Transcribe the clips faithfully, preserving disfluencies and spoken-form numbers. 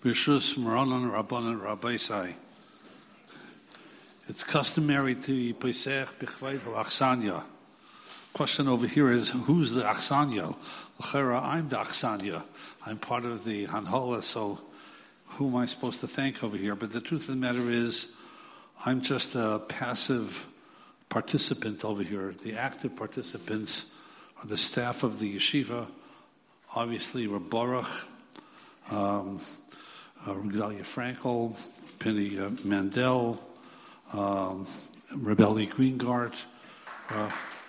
Bishus Maranan Rabbanan Rabbaisai. It's customary to be Pesach B'chvayt Achsanya. Question over here is, who's the Achsanya? L'chera, I'm the Achsanya. I'm part of the Hanhola, so who am I supposed to thank over here? But the truth of the matter is, I'm just a passive participant over here. The active participants are the staff of the yeshiva, obviously Reb Baruch, um, uh, Gedalia Frankel, Penny uh, Mandel, um, Rebelli Greengart, uh,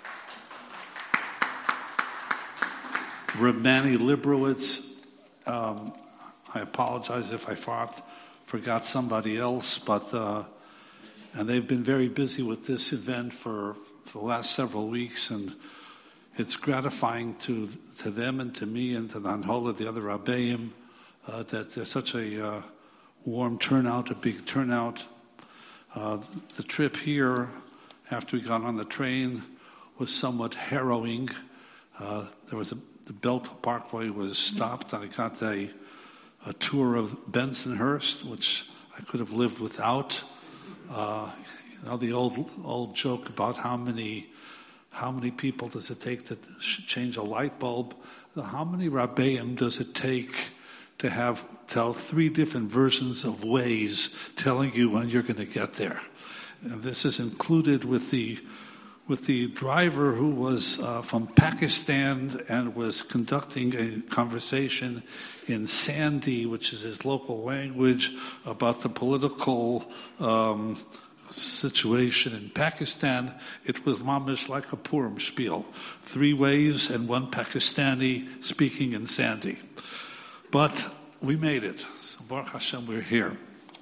Reb Manny Librowitz. Um, I apologize if I fought, forgot somebody else, but uh, and they've been very busy with this event for, for the last several weeks, and it's gratifying to to them and to me and to the Hanhola, the other Rabbeim, uh, that there's such a uh, warm turnout, a big turnout. Uh, the trip here, after we got on the train, was somewhat harrowing. Uh, there was a, the Belt Parkway was stopped, and I got a, a tour of Bensonhurst, which I could have lived without. Uh, you know, the old old joke about how many how many people does it take to change a light bulb? How many Rabbeim does it take to have tell three different versions of ways telling you when you're going to get there? And this is included with the with the driver who was uh, from Pakistan and was conducting a conversation in Sandhi, which is his local language, about the political um, situation in Pakistan. It was mamish like a Purim spiel. Three ways and one Pakistani speaking in Sandhi. But we made it. So Baruch Hashem, we're here.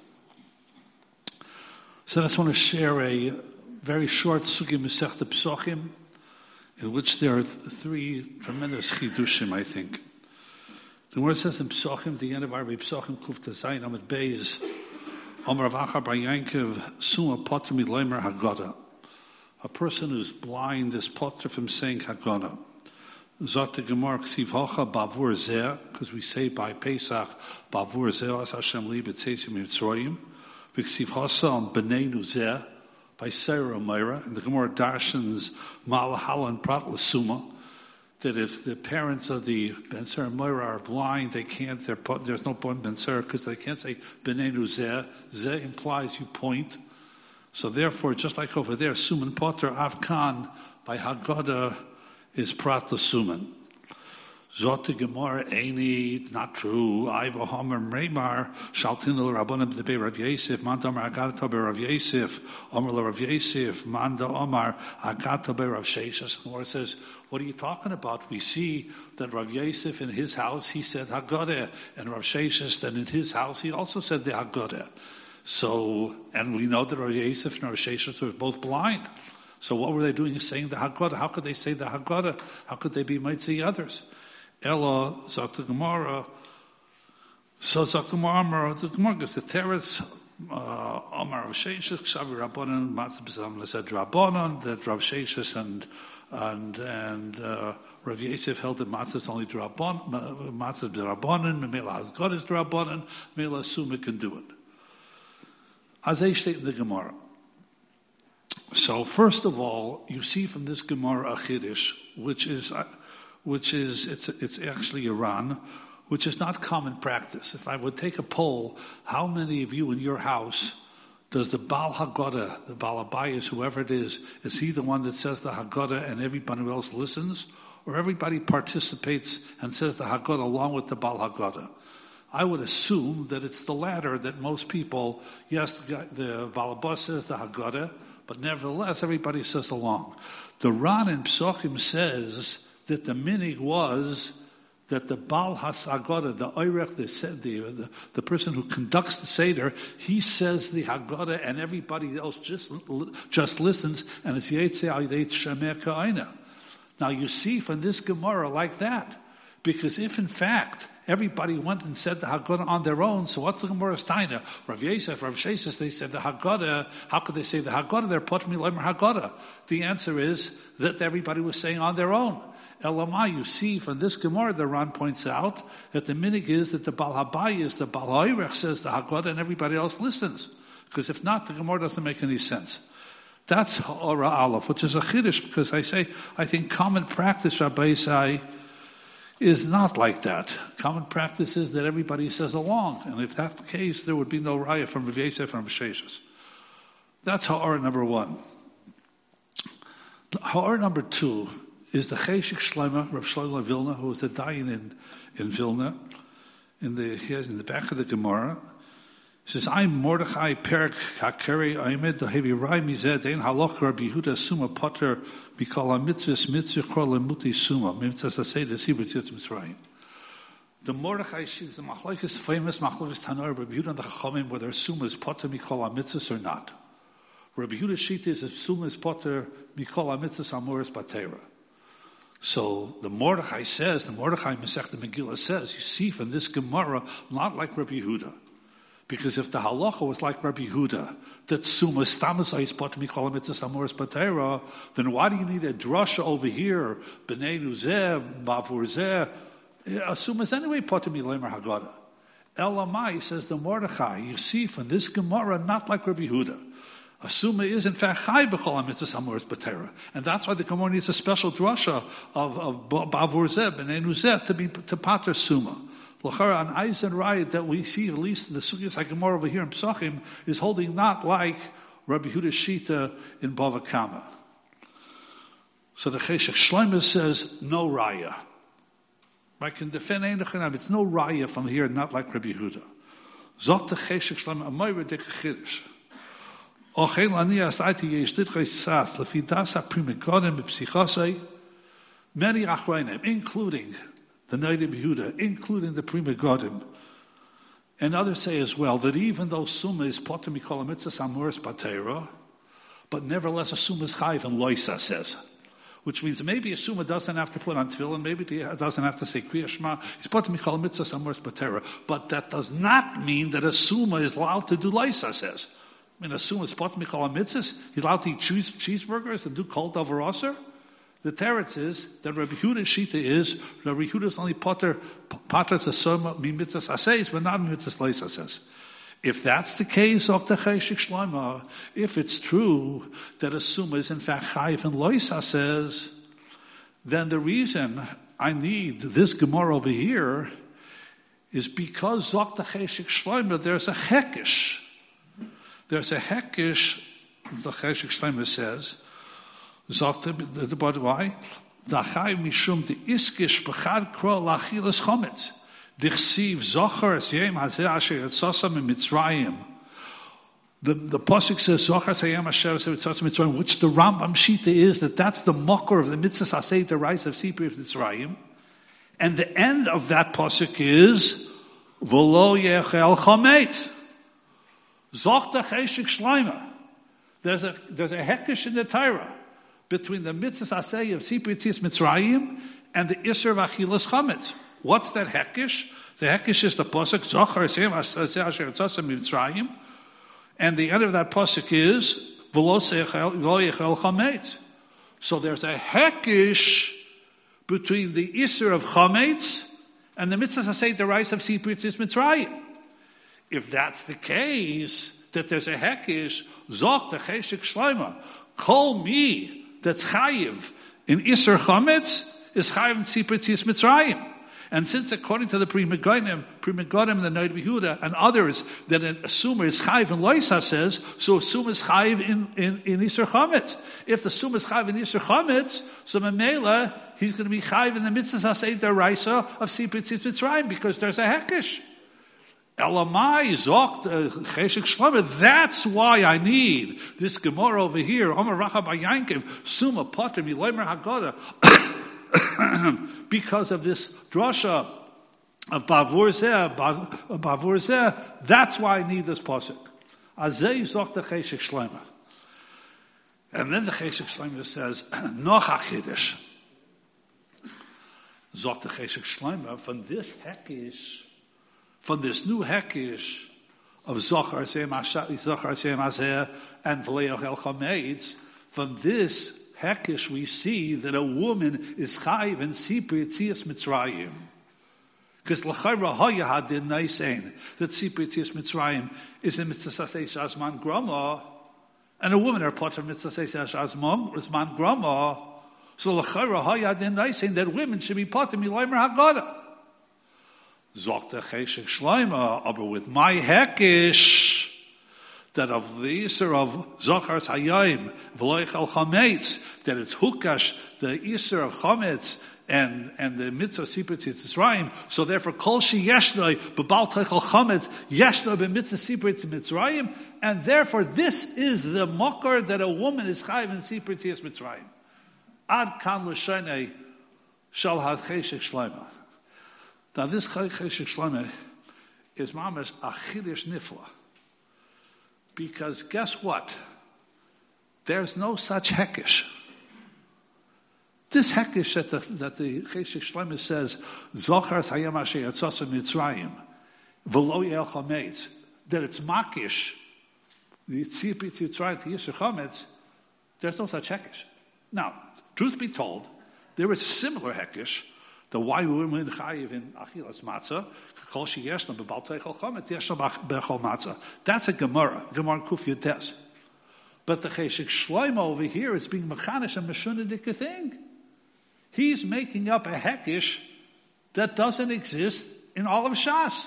So I just want to share a very short Sugi Masechta Psochim, in which there are th- three tremendous chidushim, I think. The word says in Psochim, the end of our Psochim, Kuf Tezayin Amid Beis, Omer Avacha Bar Yankiv, Suma Potter Miloimer Haggadah. A person who's blind is potter from saying Haggadah. Zot the Gemara Ksiv Hocha Bavur Zeh, because we say by Pesach, Bavur Zeh, As Hashem Li B'Tzeitzim Mitzroyim, V'Ksiv Hosa on B'neinu Zeh, by Sarah Meira, and the Gemara Darshans Malahala and Prat Lasuma, that if the parents of the Ben Sarah Meira are blind, they can't, there's no point in Ben Sarah because they can't say B'neinu Zeh. Zeh implies you point. So therefore, just like over there, Suman Potter Avkan by Haggadah is Prat Lasuman. Zot the Gemara Eini, not true. Iva Homer Mreimar, Shaltinul Rabbanim Debe Rav Yosef, Manda Omar Agata Be Rav Yosef, Omar Rav Yosef, Manda Omar Agata Be Rav Sheshes. The Gemara says, what are you talking about? We see that Rav Yosef in his house, he said Haggadah, and Rav Sheshes, that in his house, he also said the Haggadah. So, and we know that Rav Yosef and Rav Sheshes were both blind. So what were they doing saying the Haggadah? How could they say the Haggadah? How could they be might see others? Ella, Zot the Gemara. So Zot the Gemara, the Gemara gives the Teretz, Omar Rav Sheshes, Kshavi Rabbanan, Matzah B'Zamla said Rabbanan, that Rav Sheshes and and and uh, Rav Yosef held that Matzah is only Rabbanan, Matzah B'Rabbanan, Memela Haggadah is Rabbanan, Memela Suma can do it. As they state in the Gemara. So first of all, you see from this Gemara a Chiddush, which is which is it's it's actually Iran, which is not common practice. If I would take a poll, how many of you in your house does the Baal Haggadah, the Baal Abayis, whoever it is, is he the one that says the Haggadah and everybody else listens, or everybody participates and says the Haggadah along with the Baal Haggadah? I would assume that it's the latter, that most people, yes, the, the Baal Abayis says the Haggadah, but nevertheless, everybody says along. The Ran in Psochim says that the minig was that the Baal HaHaggadah, the Oirech, the, the, the, the person who conducts the Seder, he says the Haggadah and everybody else just, just listens, and it's Yetzei Al Yidei Shemer Ka'ina. Now you see from this Gemara like that, because if in fact everybody went and said the Haggadah on their own, so what's the Gemara's taina? Rav Yosef, Rav Sheshes, they said the Haggadah, how could they say the Haggadah? They're Potter Miloimer Haggadah. The answer is that everybody was saying on their own. Elamai, you see from this Gemara, the Ran points out that the minig is that the Baal Habayis, the Baal Ha'irech says the Haggadah and everybody else listens. Because if not, the Gemara doesn't make any sense. That's Ha'ara Aleph, which is a chiddush, because I say, I think common practice, Rabbi Isai, is not like that. Common practice is that everybody says along, and if that's the case, there would be no raya from Rav Yosef from Sheshus. That's Ha'ara number one. Ha'ara number two is the Cheshik Shlomo, Rav Shlomo Vilna, who was the dayan in, in Vilna, in the, in the back of the Gemara. He says, I'm Mordechai Perik Hakeri Aimed, the Hevi Rai Mizeh, Dein Halach Rabbi Yehuda Suma Potter, Mikol HaMitzvahs Mitzvah Kol Lemuti Suma, Mitzvah Sasei Desi B'Tzitz Mitzrayim. The Mordechai, she's the Machlokes, famous Machlokes Tanor, Rabbi Yehuda and the Chachamim, whether Suma is Potter Mikol HaMitzvahs or not. Rabbi Yehuda's Shita is if Suma is Potter Mikol HaMitzvahs Amoris Batera. So the Mordechai says, the Mordechai Masechta Megillah says, you see from this Gemara, not like Rabbi Yehuda. Because if the halacha was like Rabbi Yehuda, that suma stamasais pot mikol mitzvahs amoris patera, then why do you need a drasha over here? B'nei nuzeh, bavur zeh. A suma is anyway pot milemer haggadah. Elamai says the Mordechai. You see from this Gemara, not like Rabbi Yehuda. A suma is in fact chai b'chol mitzvahs amoris patera, and that's why the Gemara needs a special drasha of of bavur zeh, b'nei nuzeh to be to pater suma. L'chara, an Eisen Raya that we see, at least in the Sugyas HaGemara over here in Pesachim, is holding not like Rabbi Yehuda's Shita in Bava Kama. So the Cheshek Shlomo says, no Raya. I can defend Einachanam, it's no Raya from here, not like Rabbi Yehuda. Zot the Cheshek Shlomo, Amoyre de Kechiddish. Ochein lani asaiti yesh ditchei sas, lefi das ha-primigonim b'psichosei, many achroinim, including the Noda B'Yehuda, including the Prima Godim. And others say as well that even though Summa is Potter Mikol HaMitzvahs Amoris Batera, but nevertheless a Summa is Chayiv and Loisa says. Which means maybe a Summa doesn't have to put on Tefillin, maybe it doesn't have to say Kriya Shema, it's Potter Mikol HaMitzvahs Amoris Batera. But that does not mean that a Summa is allowed to do Loisa says. I mean, a Summa is Potter Mikol HaMitzvahs, he's allowed to eat cheese, cheeseburgers and do Kol Davar Aser. The teretz is that Rabbi Yehuda's Shita is Rabbi Yehuda's only potter potters a soma mitzvahs aseis, but not mitzvahs leisa says. If that's the case of the Cheshik Shlomo, if it's true that a suma is in fact chayiv and loisa says, then the reason I need this Gemara over here is because Zok the Cheshik Shlomo there's a hekish. There's a hekish. The Cheshik Shlomo says. Sagt the body why? Dachai mishum de iskish bechad kro lachilas chometz. Dichsiv zocher es yem hazeh asher yitzosam in Mitzrayim. The the pasuk says zocher es yem asher yitzosam in Mitzrayim, which the Rambam Shita is that that's the mocker of the mitzvah asay the rise of Sipri of Mitzrayim, and the end of that pasuk is v'lo yechel chometz. Zochter cheshik shleima. There's a there's a hekish in the Torah between the mitzvah asay of Sipri Tzis Mitzrayim and the Isser Vachilas Chametz. What's that hekish? The hekish is the pasuk Zochar Esem Asher Tzasam Mitzrayim, and the end of that pasuk is V'lo Yechel Chametz. So there's a hekish between the Isser of Chametz and the mitzvah asay the rise of Sipri Tzis Mitzrayim. If that's the case, that there's a hekish Zok the Cheshik Shlomo, call me. That's chayiv in Isser Chametz is chayiv in Sipri Tzis Mitzrayim. And since according to the Pri Megadim, Pri Megadim and the Noda B'Yehuda and others, that an assumer is chayiv in Loisa says, so assumer is chayiv in, in, in Isser Chametz. If the assumer is chayiv in Isser Chametz, so Memela, he's going to be chayiv in the mitzvah asay deraisa of Sipri Tzis Mitzrayim because there's a hekish. Elamai Zok Cheshik Shlomo. That's why I need this Gemara over here. Omer Racha Bayankiv Suma Potter Mileimer Haggadah. Because of this drasha of Bavur Zeh, Bavur Zeh. That's why I need this pasuk. Azay Zok the Cheshik Shlomo. And then the Cheshik Shlomo says Nocha Chiddush. Zok the Cheshik Shlomo from this hekish. From this new hekish of Zochar Seim Azeh and V'le'ochel Chametz, from this Hekish we see that a woman is chayiv in Sipur Yetzias Mitzrayim. Because l'chayra haya hadin naisein that Sipur Yetzias Mitzrayim is in mitzvah sasei shazman grama, and a woman are part of mitzvah sasei shazman grama. So l'chayra haya hadin naisein that women should be part of milaymer haggadah. Zok the cheshek shleima, but with my hekish, that of the Isser of Zochars Hayayim, V'loich al Chametz, that it's Hukash, the Isser of Chametz, and, and the Mitzvah Sipur Mitzrayim. So therefore, Kol Shi Yeshnoi, B'bal Teichel Chametz, Yeshnoi B'mitzvah Sipur Mitzrayim, and therefore this is the Mokar that a woman is Chayiv in Sipur Mitzrayim. Ad Kan L'Shenei Shal Had Cheshek Shleima. Now this Cheshek Shleima is Mamash Achirish Nifla. Because guess what? There's no such hekish. This hekish that the, that the Cheshek Shleima says, Zochar Hayam Asher Yatzasa Mitzrayim, V'lo Yel Chametz, that it's makish, the Tzipit Yitzrayim to Yisr Chametz, there's no such hekish. Now, truth be told, there is a similar hekish. The why women chayiv in achilas matzah, kol sheyeshna b'bal teichol chametz yeshna b'chol matzah. That's a Gemara, Gemara Kuf Yotes. But the Cheshek Shleima over here is being mechanish and meshunadik thing. He's making up a hekish that doesn't exist in all of Shas.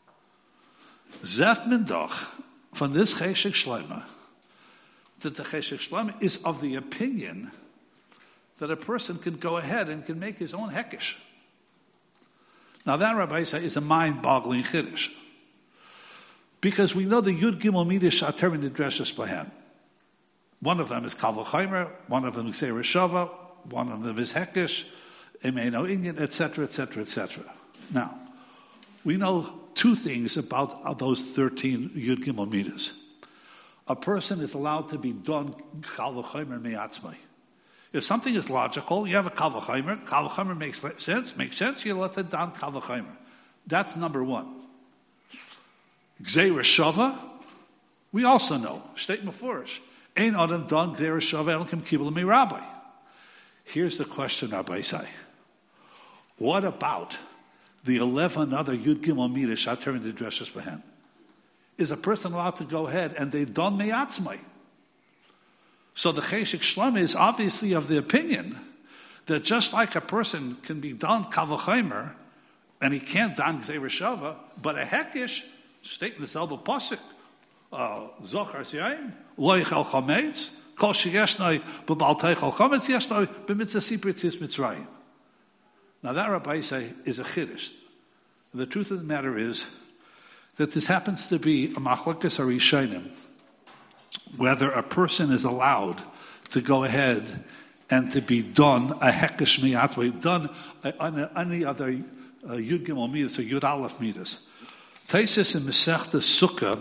Zef Mindoch from this Cheshek Shleima that the Cheshek Shleima is of the opinion that a person can go ahead and can make his own hekish. Now that, Rabbi Yisai, is a mind-boggling chiddush. Because we know the Yud Gimel Midas Shater in the Dreshes Bahem. One of them is Kal V'Chomer, one of them is Gzeira Shava, one of them is Hekish, Emeino Inyan, et cetera, et cetera, et cetera. Now, we know two things about those thirteen Yud Gimel Midas. A person is allowed to be done Kal V'Chomer Me'atzmai. If something is logical, you have a Kal V'Chomer. Kal V'Chomer makes sense, makes sense, you let it down Kal V'Chomer. That's number one. Gzeira Shava, we also know. State Mefurish. Ein Adam Don Gzeira Shava Elkim Kibul Mi Rabbi. Here's the question, Rabbi say. What about the eleven other Yud Gimel Midas Shater in the Dreshes Behem? Is a person allowed to go ahead and they Don Me'atzmai? So the Cheshek Shleima is obviously of the opinion that just like a person can be done Kal V'Chomer, and he can't don Gzeira Shava, but a hekish, state in the Zelba Pasuk, Zochar Siyayim, Lo Yichel Chametz, Kol Sheyeshnoi B'bal Teichol Chametz Yeshnoi B'mitzvah Sipur Yetzias Mitzrayim. Now that, Rabbi say, is a chiddush. The truth of the matter is that this happens to be a Machlokes HaRishonim, whether a person is allowed to go ahead and to be done a hekish miyatzmai, done on any other uh, Yud Gimel Midas or Yud Aleph Midas. Taisis in Masechta Sukkah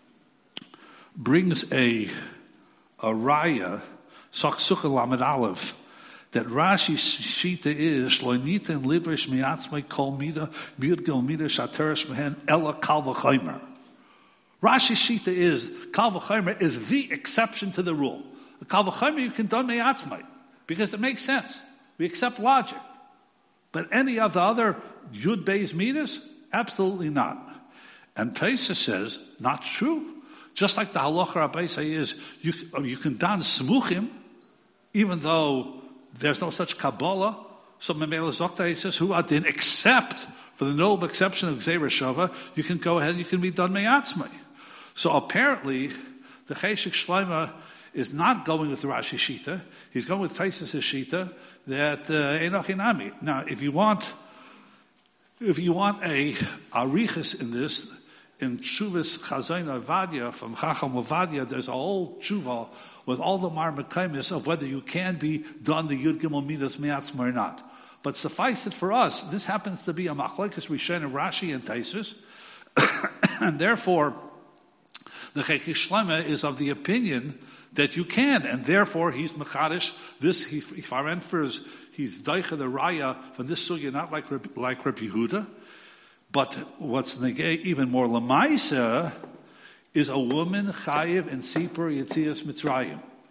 brings a a raya, Sukkah Lamed Aleph, that Rashi's shita is Shloinita and Librish miyatzmai kol mida Yud Gimel Midas shateresh mehen ella Kal V'Chomer. Rashi's shita is Kal V'Chomer is the exception to the rule. The Kal V'Chomer you can done me'atzmai because it makes sense. We accept logic. But any of the other Yud Beis Midas, absolutely not. And Taisa says, not true. Just like the halacha Rabbi say is, you, you can don smuchim, even though there's no such Kabbalah. So Memela Zokta says, who adin, except for the noble exception of Gzeira Shava, you can go ahead and you can be done me'atzmai. So apparently, the Cheshek Shleima is not going with Rashi Shita. He's going with Taisus Shita that Enoch Inami. Now, if you want, if you want a arichas in this, in Tshuvas Chazon Ovadia from Chacham Ovadia, there's a whole tshuva with all the marmakaimis of whether you can be done the Yud Gimel Midas Me'atzmai or not. But suffice it for us, this happens to be a Machlokes Rishonim Rashi and Taisus, and therefore the Cheshek Shleima is of the opinion that you can, and therefore he's mechadish. This he farentfers, he's daicha the raya from this sugya, not like like Rabbi Yehuda. But what's negay even more lamaisa is a woman chayiv in Sipur Yetzias Mitzrayim.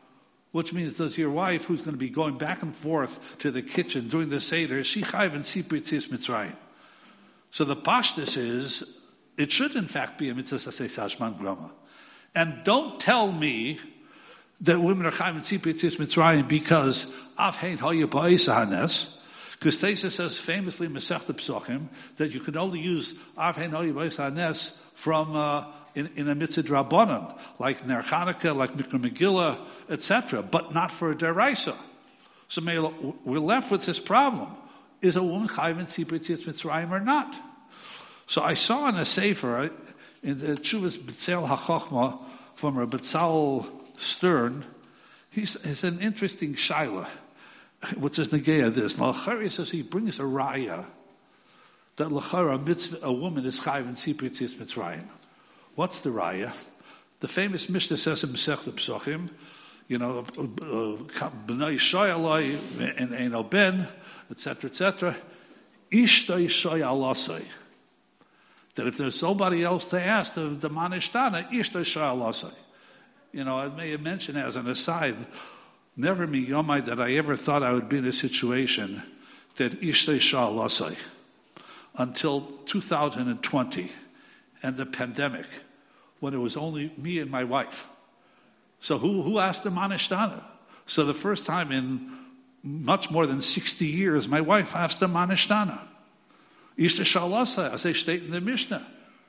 Which means, does your wife, who's going to be going back and forth to the kitchen doing the Seder, is she chayiv in Sipur Yetzias Mitzrayim? So the pashtus is, it should in fact be a mitzvah sasei sashman grama. And don't tell me that women are chayiv in Sipur Yetzias Mitzrayim because av hein hoya ba'isa hanes. Because Taisa says famously in Masechta Psochim that you can only use av hein hoya ba'isa hanes from uh, in, in a mitzvah drabanan, like Ner Chanukah, like Mikra Megillah, et cetera, but not for a deraisa. So we're left with this problem: is a woman chayiv in Sipur Yetzias Mitzrayim or not? So I saw in a sefer in the Tshuvas B'Tzel HaChochma from Rabbi Tzal Stern, he's, he's an interesting shaila, which is negaya this. L'chari says he brings a raya that l'chara mitzvah a woman is chayiv in Sipur Yetzias Mitzrayim. What's the raya? The famous Mishnah says in Masechta Psochim, you know, b'nai shoyaloi and eino ben, et cetera, et cetera. Ishtoi shoyalasoi. That if there's somebody else to ask, the the manishtana ishtoi shoyalasoi. You know, I may have mentioned as an aside, never me yomai that I ever thought I would be in a situation that ishtoi shoyalasoi until two thousand twenty and the pandemic, when it was only me and my wife. So who who asked the manishtana? So the first time in much more than sixty years, my wife asked the manishtana. Ishta shalasa, as they state in the Mishnah.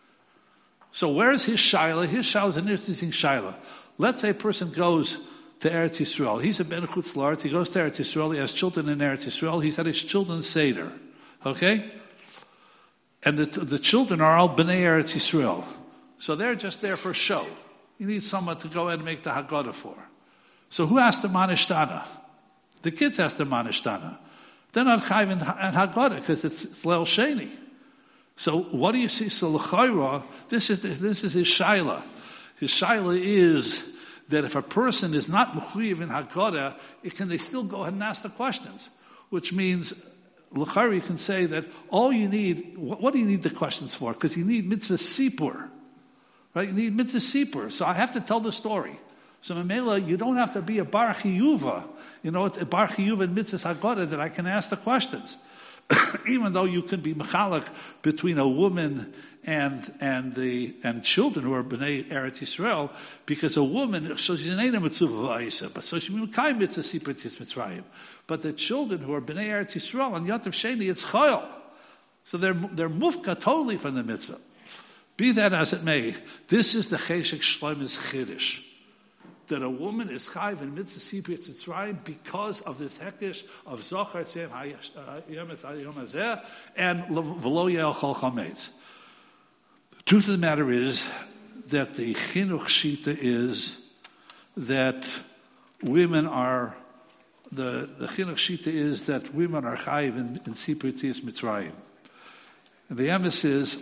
So where's his shaila? His shaila is an interesting shaila. Let's say a person goes to Eretz Yisrael. He's a ben chutz la'aretz. He goes to Eretz Yisrael. He has children in Eretz Yisrael. He's at his children's seder. Okay? And the, the children are all b'nei Eretz Yisrael. So they're just there for show. You need someone to go ahead and make the Haggadah for. So who asked the manishtana? The kids asked the manishtana. They're not chayiv in Haggadah because it's, it's Leil Sheni. So what do you see? So l'chayra, this is this is his shaila. His shaila is that if a person is not mechuyev in Haggadah, it can they still go ahead and ask the questions, which means l'chayra you can say that all you need. What, what do you need the questions for? Because you need mitzvah sipur. Right? You need mitzvah sipur. So I have to tell the story. So Mamela, you don't have to be a bar chiyuva. You know, a bar chiyuva in mitzvah haggadah that I can ask the questions. Even though you can be mechalak between a woman and and the and children who are b'nei Eretz Yisrael, because a woman, so she's an eina mitzvah v'aisa, but so she's mekayim mitzvah sipur Yetzias Mitzrayim. But the children who are b'nei Eretz Yisrael on Yotav Sheni, it's chayil. So they're they're mufka totally from the mitzvah. Be that as it may, this is the Cheshek Shlomo's Chiddush, that a woman is chayiv in mitzvah sipur Yetzias Mitzrayim because of this hektish of zochar tzem hayom hazeh and v'lo yel chol chametz. The truth of the matter is that the chinuch shita is that women are the the chinuch shita is that women are chayiv in, in sipur Yetzias Mitzrayim, and the emes is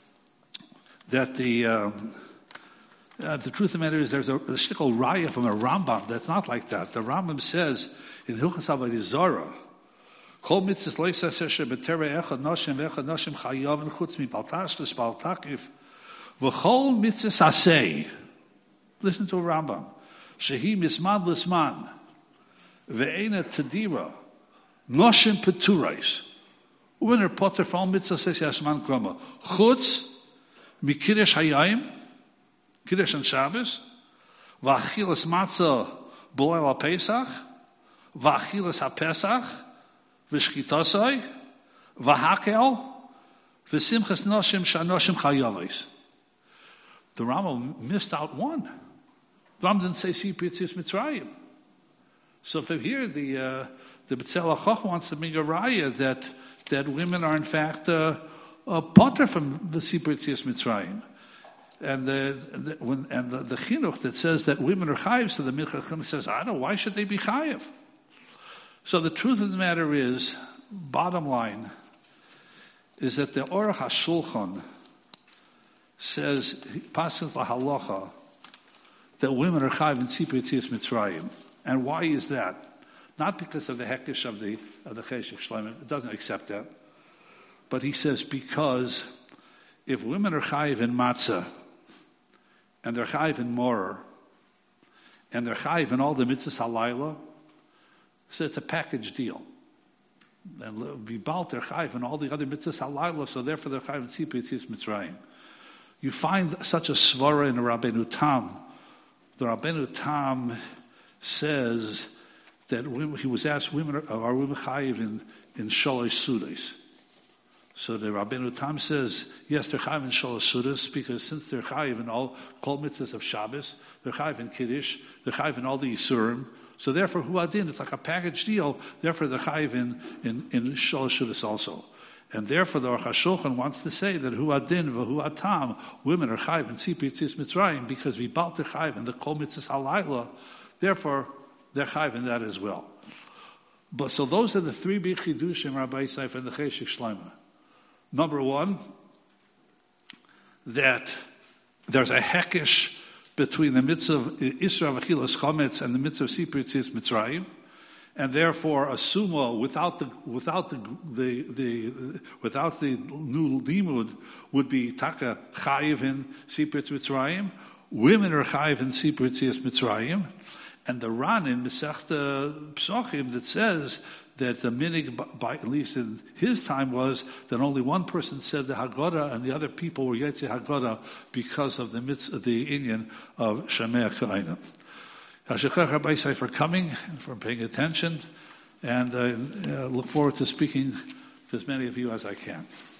that the um, uh, the truth of the matter is there's a, a shtickle raya from a Rambam that's not like that. The Rambam says in Hilchos Avodah Zarah, Kol mitzvahs lo yisaseh shebetereh echad noshim ve'echad noshim chayavin chutz mipaltash l'spal takif v'chol mitzvahs aseh. Listen to a Rambam. Shehi misman l'sman ve'ena tadira noshim peturais. Women are potter for all mitzvahs yasman krama chutz mikiddush hayayim, kiddush on Shabbos, v'achilas matzah b'leil haPesach, v'achilas haPesach, v'shchitasai, v'hakel, v'simchas noshim shanoshim chayavos. The Rambam missed out one. The Rambam didn't say sipur Yetzias Mitzrayim. So if here the uh, the B'Tzel HaChoch wants to make a raya that that women are in fact uh, a potter from the sipur Yetzias Mitzrayim. And the, the when and the, the chinuch that says that women are chayiv, so the Minchas says, I don't know, why should they be chayiv? So the truth of the matter is, bottom line, is that the Aruch HaShulchan says, passes la halacha, that women are chayiv in sipur Yetzias Mitzrayim. And why is that? Not because of the hektish of the of the Cheshek Shlomo, it doesn't accept that. But he says because if women are chayiv in matzah, and they're chayiv in morer, and they're chayiv in all the mitzvahs halayla, so it's a package deal. And vibalt they're chayiv in all the other mitzvahs halayla, so therefore they're chayiv in tzipah yitzis Mitzrayim. You find such a svara in Rabbeinu Tam. The Rabbeinu Tam says that women, he was asked, women are, are women chayiv in, in shalosh sudas? So the Rabbeinu Tam says, yes, they're chayiv in shalosh sudas, because since they're chayiv in all kol mitzvahs of Shabbos, they're chayiv in Kiddush, they're chayiv in all the Yisurim, so therefore huadin, it's like a package deal, therefore they're chayiv in, in, in shalosh sudas also. And therefore, the Aruch HaShulchan wants to say that hu adin v'hu atam, women are chayiv in tzipah yitzis Mitzrayim, because we balt they're chayiv in the kol mitzvahs halayla, therefore they're chayiv in that as well. But so those are the three big chidushim, Rabbi Yisrael and the Cheshik Shlomo. Number one, that there's a hekesh between the mitzvah of Isra v'chilas chometz and the mitzvah of tzipah yitzis Mitzrayim. And therefore, a sumo without the without the the, the without the new limud would be taka chayiv in sipur Mitzrayim. Women are chayiv in sipur Mitzrayim, and the Ran in Masechta Psochim that says that the minig, by at least in his time, was that only one person said the Haggadah, and the other people were Yetzi Haggadah because of the mitzvah, the inyan of Shemei Ka'ainim. Hashikach Rabbi Yisai for coming and for paying attention, and I uh, look forward to speaking to as many of you as I can.